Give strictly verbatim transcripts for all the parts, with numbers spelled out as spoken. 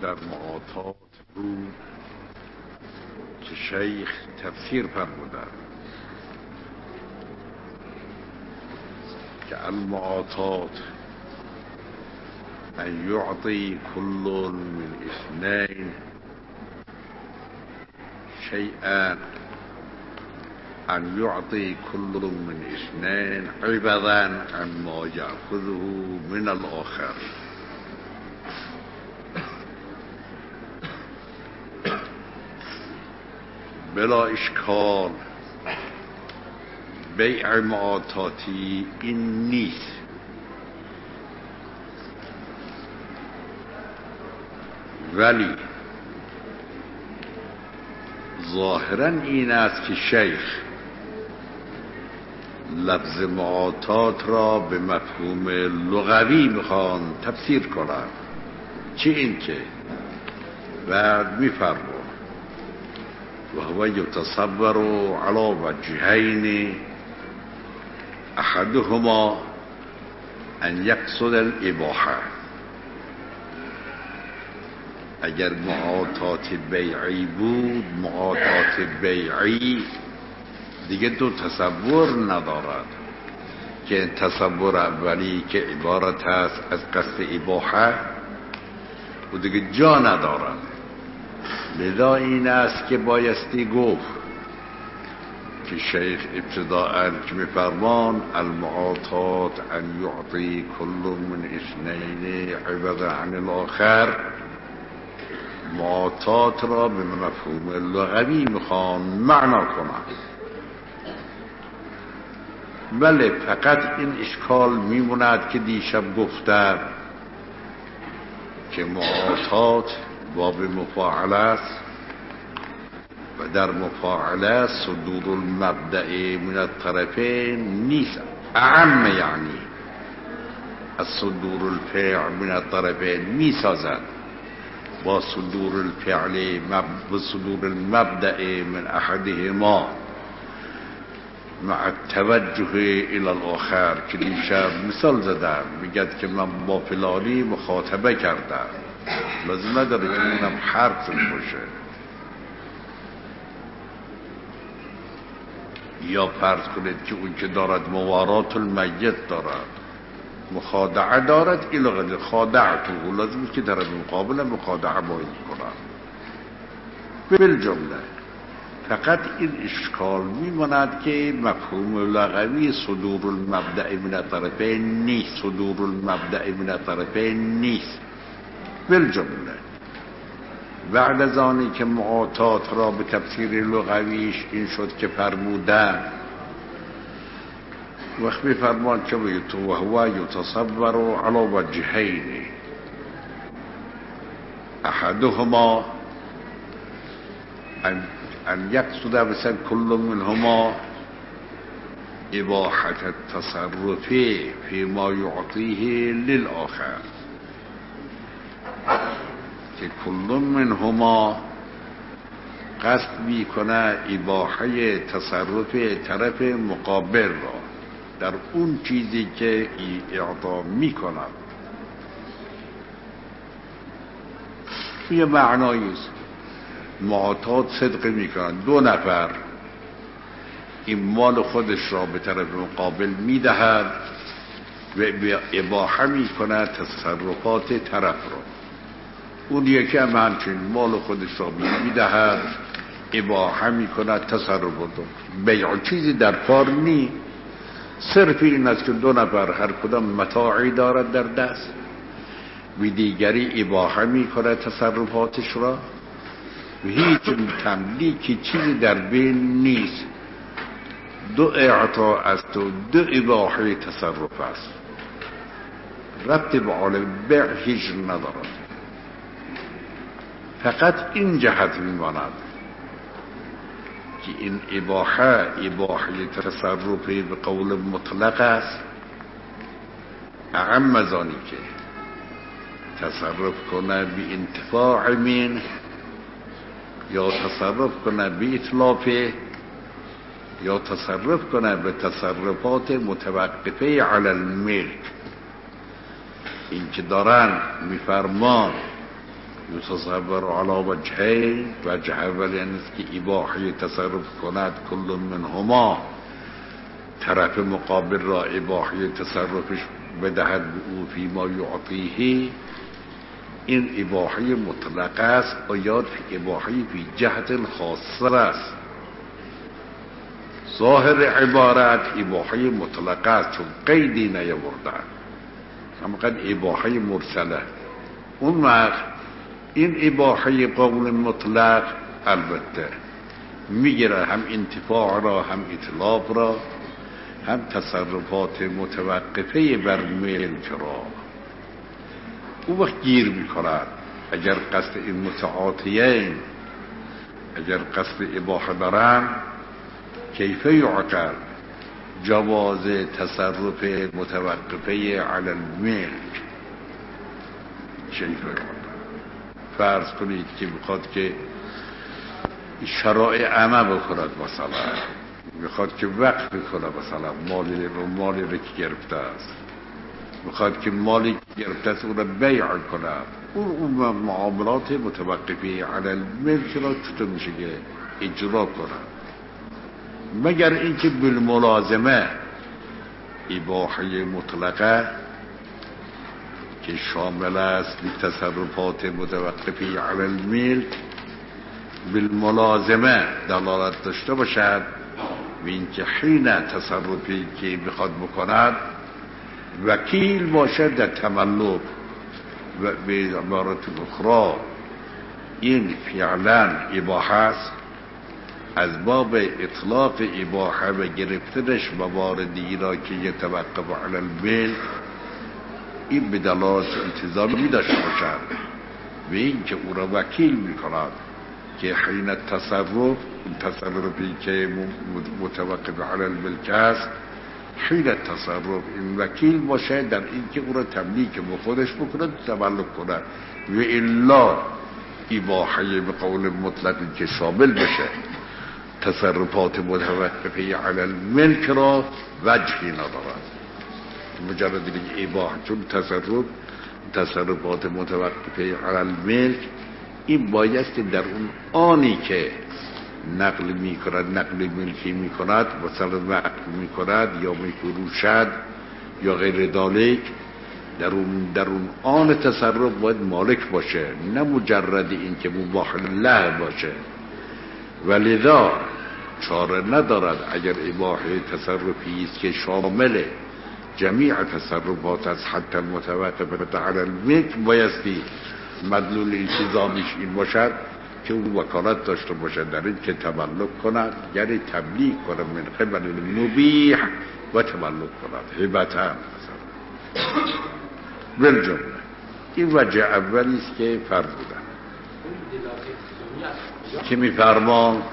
در معاطات بود که شیخ تفسیر فرمودند که المعاطات ان یعطی کل من اثنین شیئا ان یعطی کل من اثنین عوضا عن ما یأخذه من الآخر. بلا اشکال بیع معاطاتی این نیست، ولی ظاهرا این است که شیخ لفظ معاطات را به مفهوم لغوی میخوان تفسیر کنند. چه این که بعد میفرماید و هو یتصور علی وجهین احدهما ان یقصد الاباحه. اگر معاطات بیعی بود، معاطات بیعی دیگه دو تصور ندارد که تصور اولی که عبارت است از قصد اباحه و دیگه جا ندارد. لذا این است که بایستی گفت که شیخ ابتداءً که می‌فرمان المعاطات ان یعطی کل من اثنین عوض عن الاخر، معاطات را به مفهوم لغوی میخوان معنا کنند. بله، فقط این اشکال میموند که دیشب گفتم که معاطات باب مفاعله است و در مفاعله صدور المبدأ من الطرفین نیست، اعم یعنی از صدور الفعل من الطرفین میسازد با صدور الفعل و صدور المبدأ من احدهما مع التوجه الى الاخر. که دیشب مثال زدم، میگد که من با فلانی مخاطبه کردم، لازم نداره که اونم حرف باشه. یا فرض کنید که اون که دارد موارات المیت دارد، مخادعه دارد، ایلغه خادعته، لازم که در مقابل مخادعه باید کنم. بالجمله فقط این اشکال میماند که مفهوم لغوی صدور المبدأ من الطرفین نیست، صدور المبدأ من الطرفین نیست. بالجمله بعد از آنی که معاطات را به تفسیر لغویش این شد که فرمودن وقت میفرمان که و هو یتصور علی وجهین احدهما ان ان یقصد مثلا کل منهما اباحة التصرف فيما يعطيه للآخر، که کل منهما قصد میکنه اباحه تصرف طرف مقابل را در اون چیزی که اعطا میکنه. یه معناییست. معاطات صدق میکنن، دو نفر این مال خودش را به طرف مقابل میدهد و اباحه میکنه تصرفات طرف را. اون یکی هم همچنین مال خودش را میدهد، اباحه میکنه تصرفات. بیع چیزی در کار نی، صرف این است که دو نفر هر کدام متاعی دارد در دست و دیگری اباحه میکنه تصرفاتش را و هیچ تملیکی چیزی در بین نیست. دو اعطا است و دو اباحه تصرف است، ربط به عالم بیع هیچ ندارد. فقط این جهت میماند که این اباحه اباحه تصرفی به قول مطلق است، اعم از آنی که تصرف کنه به انتفاع من یا تصرف کنه به اطلافه یا تصرف کنه به تصرفات متوقفه علی الملک. این که دارن میفرمان یتصور علی وجهین، وجه اول یعنی که اباحه تصرف کند کل منهما، طرف مقابل را اباحه تصرفش بدهد به او فیما یعطیه. این اباحه مطلق است و یاد فی اباحه فی جهت خاصه است. ظاهر عبارت اباحه مطلق است چون قیدی نیاورده، اما قد اباحه مرسله. اون وقت این اباحه قول مطلق البته میگیره هم انتفاع را، هم اطلاق را، هم تصرفات متوقفه بر ملک را. او وقت گیر میکند اگر قصد این متعاطیین، اگر قصد اباحه دارن، کیف یعقل جواز تصرف متوقفه علی الملک. کیف یعقل فرض کنید که میخواد که شرائع عمه بکند، مثلا میخواد که وقف بکنه، مثلا مالی رو مالی رو که گرفته است، میخواد که مالی که گرفته است اون رو بیع کنه، اون اون معاملات متوقفه علی الملک را چطور میشه که اجرا کنه؟ مگر اینکه بالملازمه اباحه مطلقه که شامل است به تصرفات متوقفه علی الملک بالملازمه دلالت داشته باشد و اینکه حین تصرفی که بخواد بکند وکیل باشد در تملک. و به عبارت اخرى این فعلا اباحه است، از باب اطلاق اباحه و گرفتنش مواردی را که یتوقف علی الملک، این به دلالت التزامی داشته باشد و این که او را وکیل میکند که حین تصرف، اون تصرفی که متوقف علی الملک است، حین تصرف این وکیل باشه در این که او را تملیک به خودش بکند، تملک کند. و الا اباحه به قول مطلقی که شامل بشه تصرفات متوقفه علی الملک را وجهی ندارد. مجرد دیگه اباحه چون تصرف تصرفات متوقفه علی الملک، این بایستی در اون آنی که نقل می کند، نقل ملکی می کند، مثلا وقت می کند یا می فروشد یا غیر ذالک، در اون در اون آن تصرف باید مالک باشه، نه مجرد این که مباح له باشه. ولذا چاره ندارد اگر اباحه تصرفی است که شامل جمیع تصرفات از حتی المتوقفه علی الملک، بایستی مدلول التزامیش این باشد که اون وکالت داشته باشد در این که تملک کند، یعنی تملیک کند من قبل المبیح و تملک کند هبتا مثلا. بالجمله این وجه اولی است که فرض بودن که میفرمان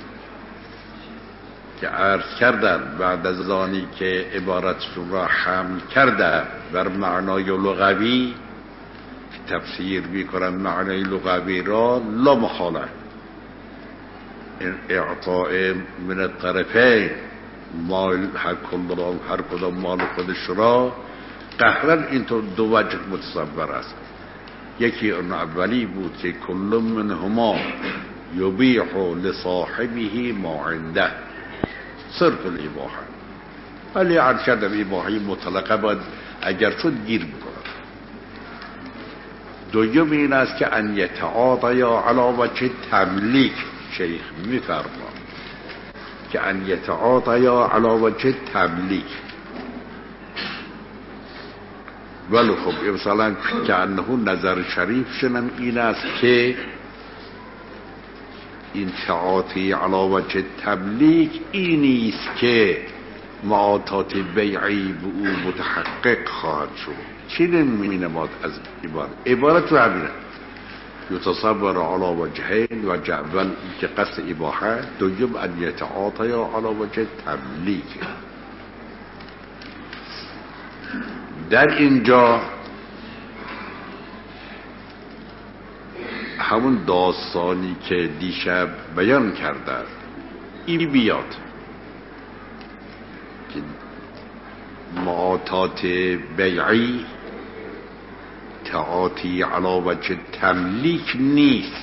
که عرض کردن بعد از آنی که عبارتشون را حمل کرده بر معنای لغوی، تفسیر میکنن معنای لغوی را لا محاله اعطاء من الطرفین، مال هر کدام هر کدام مال خودش را قهرن اینطور دو وجه متصور است. یکی اون اولی بود که کل منهما یبیح لصاحبه ما عنده، صرف الاباحه. ولی عرض کردم اباحه مطلقه باید اگر شد گیر بکنه. دوم این است که ان یتعاطیا علی وجه تملیک، شیخ میفرما که ان یتعاطیا علی وجه تملیک. ولی خب مثلا که انه نظر شریف شنم این است که این تعاطی علی وجه تملیک اینی است که معاطات بیعی به او متحقق خواهد شد. چی نمینماد از عبارت؟ عبارت رو همینه یتصور علی وجهین، وجه اول که قصد اباحه، دوم ان یتعاطیا علی وجه تملیک. در اینجا همون داستانی که دیشب بیان کرده این بیاد که معاطات بیعی تعاطی علی وجه تملیک نیست،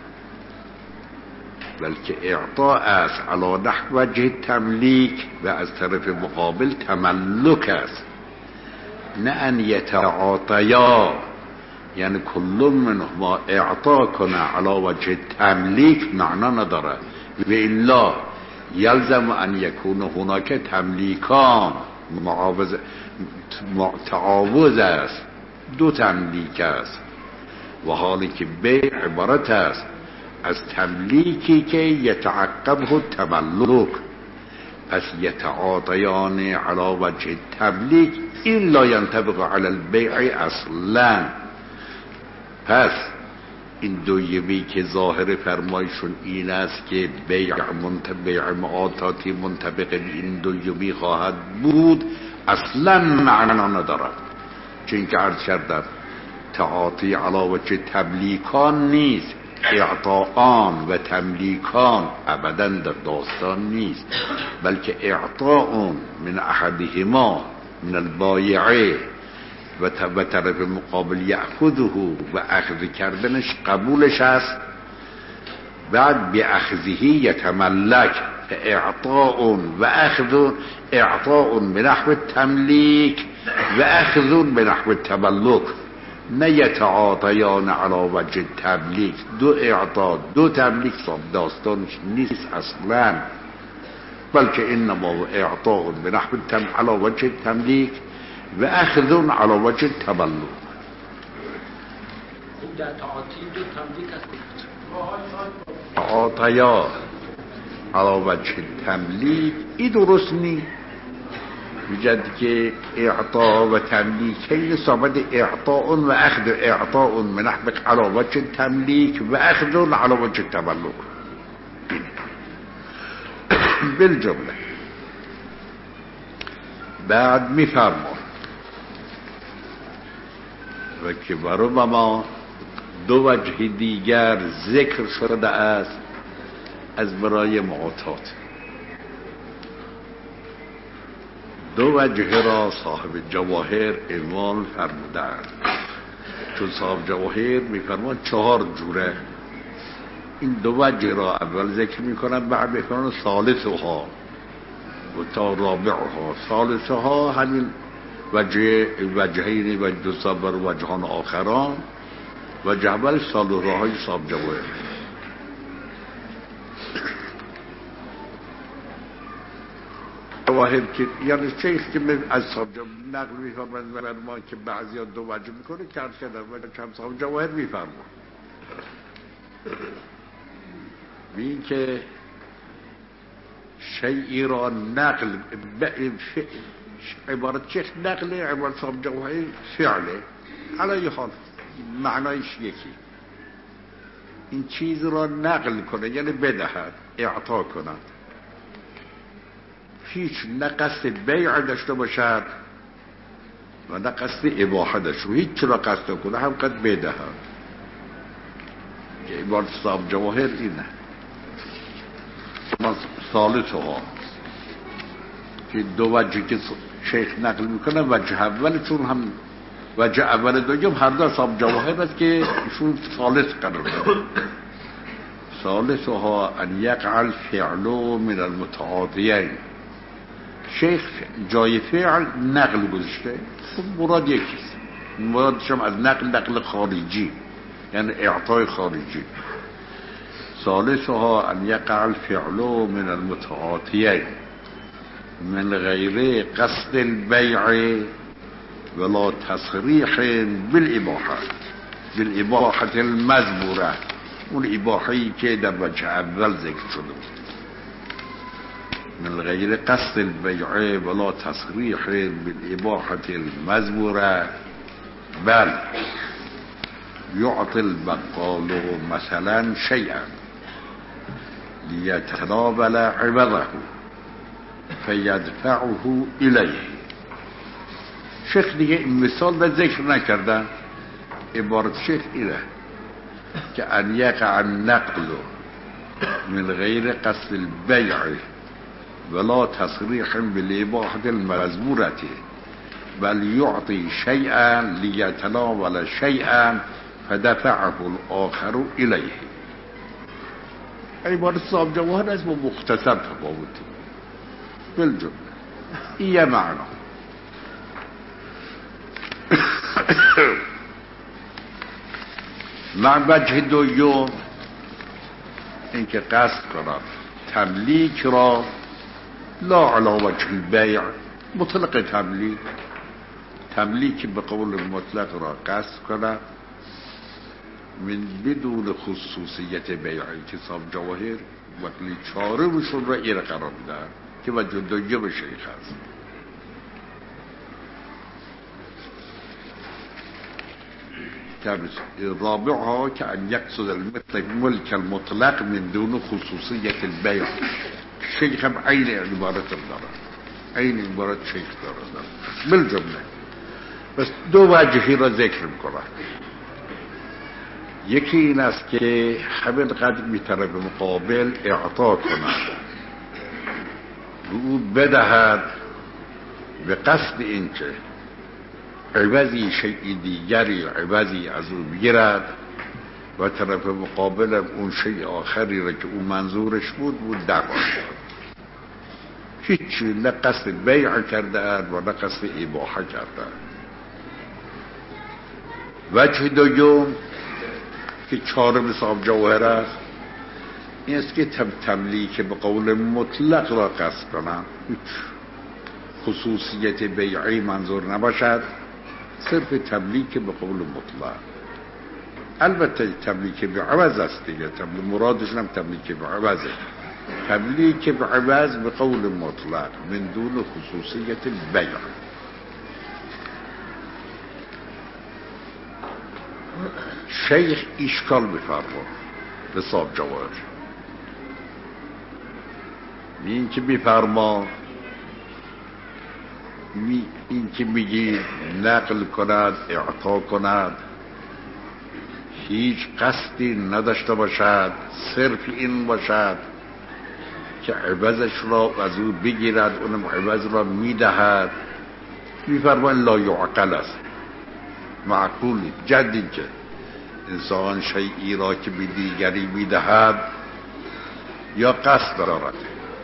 بلکه اعطا است علی نحو وجه تملیک و از طرف مقابل تملک است. نه ان یتعاطیا، یعنی کل منهما اعطا کنه علی وجه تملیک معنا نداره. و الا یلزم ان یکون هناک تملیکان، معاوض تعاوض است، دو تملیک است. و حالی که بیع عبارت است از تملیکی که یتعقبه تملک، پس یتعاطیان علی وجه تملیک این لا ینطبق علی البیع اصلا. پس این دویمی که ظاهر فرمایشون این است که بیع منطبق معاطاتی منطبق این دویمی خواهد بود، اصلا معنا ندارد. چون که عرض کردم تعاطی علی وجه تملیکان نیست، اعطاءان و تملیکان ابدا در داستان نیست، بلکه اعطاء من احدهما من البایعه و طرف مقابل یأخذه و اخذ کردنش قبولش است، بعد به اخذه یتملک. اعطاء و اخذ، اعطاء به نحو تملیک و اخذ به نحو تملک، نه یتعاطیان علی وجه تملیک. دو اعطا دو تملیک داستانش نیست اصلا، بلکه انما اعطاء به نحو تم علی وجه تملیک و اخذ علی وجه تملک. در تعاطی دو تملیک است. تعاطیا علی وجه تملیک این درست نیست. میگد که اعطا و تملیک ثابت اعطاء و اخذ، اعطاء من نحو علی وجه تملیک و اخذ علی وجه تملک. بالجمله بعد میفرمان و که برای دو وجه دیگر ذکر شده است از برای معاطات. دو وجه را صاحب جواهر عنوان فرمودند، چون صاحب جواهر میفرمان چهار جوره. این دو وجه را اول ذکر میکنند، بعد میفرمان ثالثها و تا رابعها. ثالثها همین وجه وجهین و دو صبر وجهان آخران و جبل ثالثها های صاحب جواهر. جواهر که یعنی شیخ که از صاحب جواهر نقل میفرمند و ما که بعضی ها دو وجه میکنه کرد کردن و کم صاحب جواهر میفرمند بین که شیعی را نقل عبارت چیخ نقل عبارت صاحب جواهر فعله علی حال معنایش یکی. این چیز را نقل کنه یعنی بدهد، اعطا کند، هیچ نه قصد بیع داشته باشد و نه قصد اباحه داشته، هیچ را قصد کنه هم قد بدهد. که عبارت صاحب جواهر اینه. ثالثها که دو وجه که شیخ نقل میکنه، وجه اول چون هم وجه اول دوم هر دو صاحب جواهر است که ایشون ثالث قرار داره. ثالثها ان یقع الفعل من المتعاطیین. شیخ جای فعل نقل گذاشته، مراد یکیست، مرادش هم از نقل نقل خارجی یعنی اعطای خارجی. ثالثها ان یقع الفعل من المتعاطیین من غیر قصد البیع ولا تصریح بالاباحه، بالاباحه المذبوره، اون اباحه‌ای که در وجه اول ذکر شده بود. من غیر قصد البیع ولا تصریح بالاباحه المذبوره، بل یعطی البقال مثلا شیئا لیتناول عوضه فیدفعه الیه. شیخ دیگه این مثال به ذکر نکردن. عبارت شیخ اینه که ان یقع النقل من غیر قصد البیع ولا تصریح بالاباحه المذبوره بل یعطی شیئا لیتناول شیئا فدفعه الاخر الیه. عبارت صاحب جواهر است با مختصر تفاوتی بالجمله این یه معنا. مع وجه دوم اینکه قصد کنم تملیک را لا علی وجه البیع، مطلق تملیک، تملیک به قول مطلق را قصد کنم من بدون خصوصیت بیعی که صاحب جواهر وقتی چاره روشون را ایر قرار میدن که وجه دوم شیخ هست. رابعها که ان یقصد الملک المطلق من دون خصوصیت البیع. شیخ هم عین عبارت داره، عین عبارت شیخ داره بالجمله. بس دو وجهی را ذکر میکنه. یکی این است که همین قدر می طرف مقابل اعطا کند، به او بدهد به قصد این که عوضی شیء دیگری عوضی از او بگیرد و طرف مقابل اون شیء آخری را که اون منظورش بود بود دعواشد. هیچی نه قصد بیع کرده اند و نه قصد اباحه کرده اند. وجه دوم که چهارم صاحب جواهر است این است که تم تملیک به قول مطلق را قصد کنم، هیچ خصوصیت بیعی منظور نباشد، صرف تملیک به قول مطلق. البته تملیک به عوض است دیگه، تملیک مرادش هم تملیک به عوضه. تملیک به عوض به قول مطلق من دون خصوصیت بیع. شیخ اشکال می‌فرما به صاحب جواهر، این که می‌فرما می این که میگی نقل کند اعطا کند هیچ قصدی نداشته باشد، صرف این باشد که عوضش را از او بگیرد، اونم عوض را میدهد، می‌فرما لا یعقل است، معقولی جدی که انسان شیئی را که به دیگری میدهد یا قصد دارد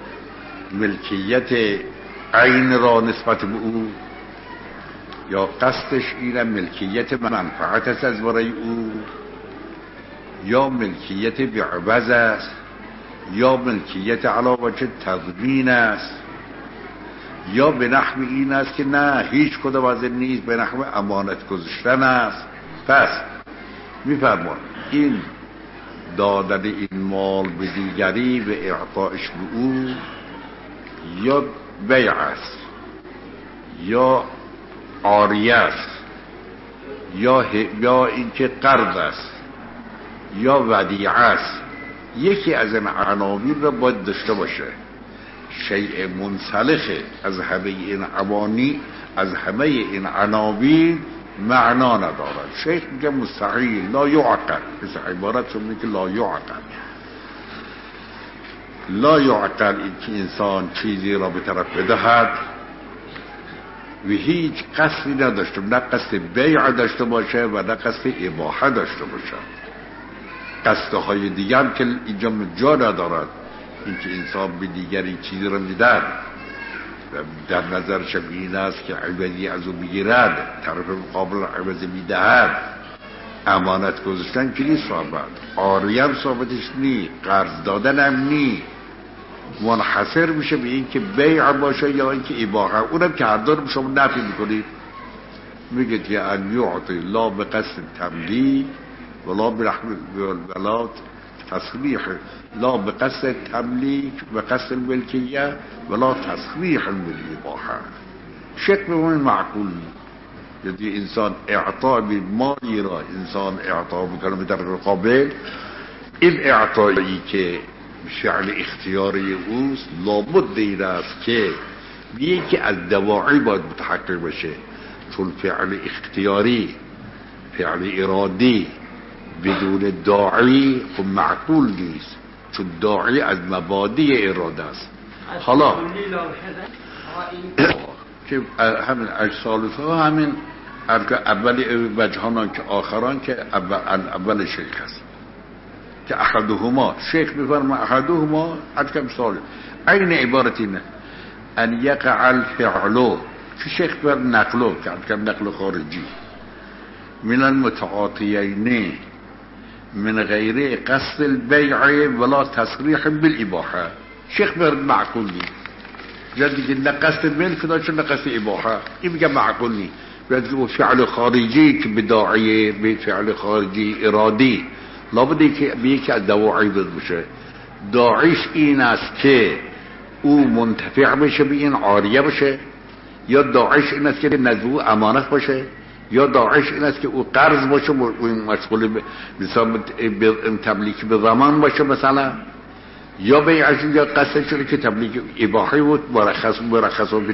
ملکیت عین را نسبت به او، یا قصدش اینه ملکیت منفعت است از برای او، یا ملکیت بعوض است، یا ملکیت علی وجه تضمین است، یا به نحو این است که نه هیچ کدام از این نیست، به نحو امانت گذاشتن است. پس میفرمان این دادن این مال به دیگری و اعطایش به او یا بیع است، یا عاریه است، یا یا اینکه قرض است، یا ودیعه است. یکی از این عناوین را باید داشته باشه. شیء منسلخه از همه این عوانی، از همه این عناوین معنا ندارد. شیخ میگه مستحیل لا یعقل، مثل عبارت رو میگه لا یعقل. لا یعقل این که انسان چیزی را به طرف بدهد و هیچ قصدی نداشته، نه قصد بیع داشته باشه و نه قصد اباحه داشته باشه. قصدهای دیگر هم که اینجا جا ندارد. این که انسان به دیگری چیزی را میدهد و در نظرش این است که عوضی از او بگیرد، طرف مقابل عوضی میدهد. امانت گذاشتن که نیست ثابت، عاریه هم ثابتش نی، قرض دادن هم نی، منحصر میشه به این که بیع باشه یا این که اباحه. اونم که هر دارم شما نفی میکنید، میگه که ان یعطی لا به قصد تملیک ولا بلا تصریح، لا به قصد تملیک به قصد الملکیه ولا تصریح بالاباحه. شک به اون معقول نیست. یعنی انسان اعطا به مالی را انسان اعطا بکنه به در مقابل، این اعطایی که فعل اختیاری اوست لابد این است که یکی از دواعی باید متحقق بشه، چون فعل اختیاری فعل ارادی بدون داعی خب معقول نیست، چون داعی از مبادی اراده است. حالا که همین اجسالوس ها همین اول وجهانان که آخران که اول, اول شیخ هست که احدهما شیخ میفرما احدهما حد مثال این عبارت اینه ان یقع الفعل که شیخ بر نقلو که حد نقل خارجی من المتعاطیین من غیر قصد البیع ولا تصریح بالاباحه شیخ بر معقول نی جدی که نه قصد ملک داشته نه قصد اباحه این میگه معقول نی باید فعل خارجی که بداعیه به فعل خارجی ارادی لابد که به یکی از دواعی بشه داعیش این است که او منتفع بشه به این عاریه بشه یا داعیش این است که نزدو امانت باشه یا داعیش این است که او قرض باشه و این مشغول مثلا تبلیغ به زمان باشه مثلا یا به این یا قصد شده که تبلیغ اباحی بود مرخص مرخص و به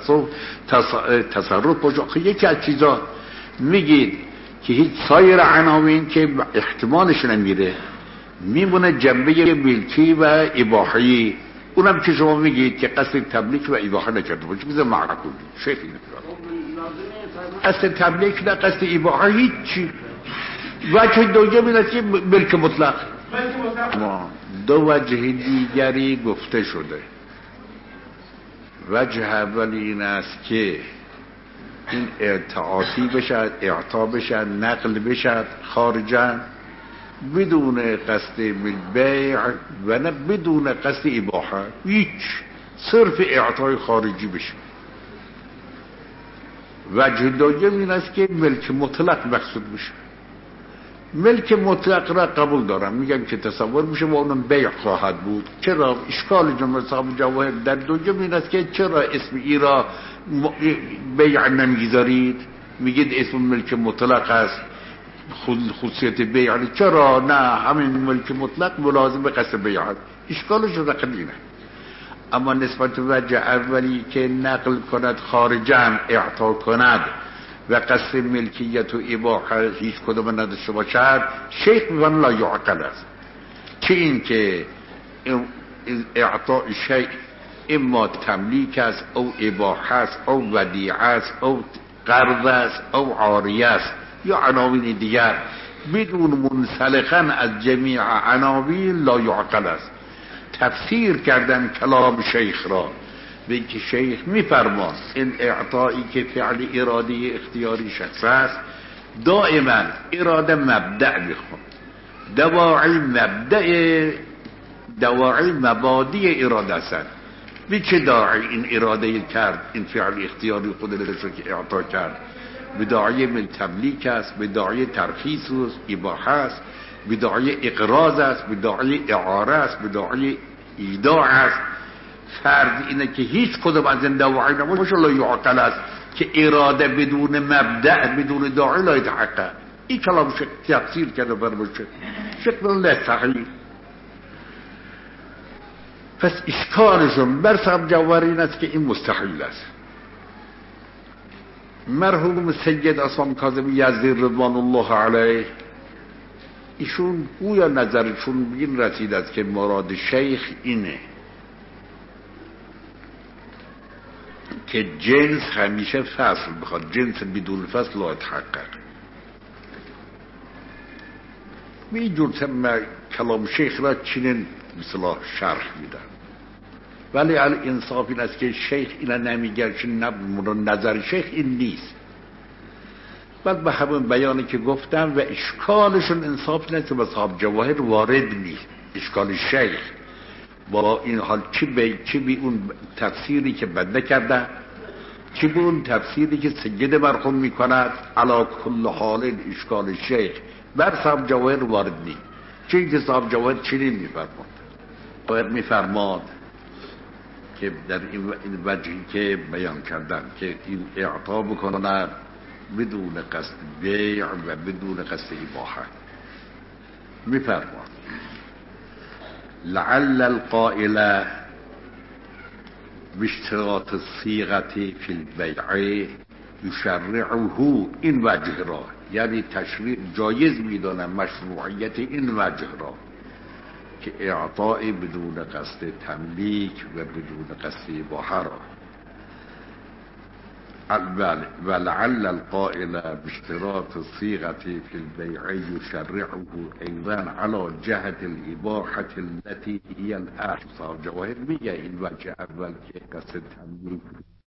تصرف باشه. یکی از چیزا میگید که هیچ سایر عناوین که احتمالش نمیره میمونه جنبه ملکی و اباحی اونم که شما میگید که قصد تبلیغ و اباحه نکرده باشه میزه معقول شیخ اینه قصد تبلیغ نه قصد اباحه هیچی وجه دوم این است که ملک مطلق دو وجه دیگری گفته شده. وجه اول این است که این اعطاعاتی بشد اعطا بشد نقل بشد خارجا بدون قصد بیع و نه بدون قصد اباحه هیچ صرف اعطای خارجی بشه. وجه دوم این است که ملک مطلق مقصود بشه. ملک مطلق را قبول دارم میگم که تصور میشه و اونم بیع خواهد بود. چرا اشکال جمله صاحب جواهر در دوم این است که چرا اسم ای را بیع نمیگذارید میگید اسم ملک مطلق است خصوصیت بیع چرا نه همین ملک مطلق ملازم به قصد بیع اشکالش را قدینه. اما نسبت وجه اولی که نقل کند خارجا اعطا کند و قصد ملکیت و اباحه هیچ کدوم نداشته باشد شیخ میگن لا یعقل است. چه این که اعطاء شیء اما تملیک است او اباحه است او ودیعه است او قرض است او عاریه است یا عناوین دیگر بدون منسلخا از جمیع عناوین لا یعقل است. تفسیر کردن کلام شیخ را به اینکه شیخ میفرماند این اعطایی که فعل ارادی اختیاری شخص است دائما اراده مبدأ میخواد دواعی مبدأ دواعی مبادی اراده است. به چه داعی این اراده کرد این فعل اختیاری خودش رو که اعطا کرد؟ به داعی من تملیک است، به داعی ترخیص است، اباحه است، به داعی اقراض است، به داعی اعاره است، به داعی ایداع است. فرض اینه که هیچ کدوم از این دواعی نباشه لا یعقل است که اراده بدون مبدأ بدون داعی لا یتحقق. این کلام شکل تفسیر کرده برمشه شکل الله صحیح. پس اشکالشون بر صاحب جواهر این است که این مستحیل است. مرحوم سید عصام کاظمی یزدی رضوان الله علیه ایشون گویا نظرشون بین رسید است که مراد شیخ اینه که جنس همیشه فصل بخواد، جنس بدون فصل لا يتحقق. می جور کلام شیخ را چنین مثلا شرح میدن، ولی الانصاف این است که شیخ اینا نمیگه که نظر شیخ این نیست. بعد به همون بیانی که گفتم و اشکالشون انصاف نیست که به صاحب جواهر وارد نیست. اشکال شیخ با این حال چی به چی به اون تفسیری که بنده کرده، چی به اون تفسیری که سید مرحوم میکند، علا کل حال اشکال شیخ بر صاحب جواهر وارد نیست. چی که صاحب جواهر چنین میفرماد، باید میفرماد که در این وجهی که بیان کردم که این اعطا بکنه بدون قصد بیع و بدون قصد اباحه. میفرماد لعل القائل باشتراط الصيغه في البيع يشرعه، این وجه را یعنی تشریع جایز میدانم مشروعیت این وجه را که اعطاء بدون قصد تملیک و بدون قصد اباحه را بله ولعل القائل باشتراط الصيغة في البيع يشرعه أيضا على جهة الإباحة التي هي الأحصى. جواهر میگه این وجه اول که قصد تملیک